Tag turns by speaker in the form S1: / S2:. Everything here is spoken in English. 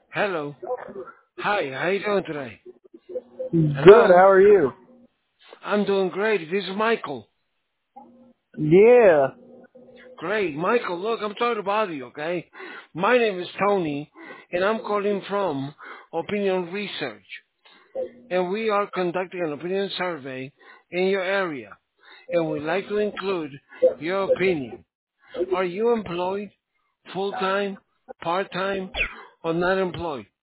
S1: Hello. Hi, how you doing today?
S2: Good.
S1: Hello.
S2: How are you?
S1: I'm doing great. This is Michael.
S2: Yeah.
S1: Great. Michael, look, I'm sorry to bother you, okay? My name is Tony, and I'm calling from Opinion Research. And we are conducting an opinion survey in your area. And we'd like to include your opinion. Are you employed, full-time, part-time, or not employed?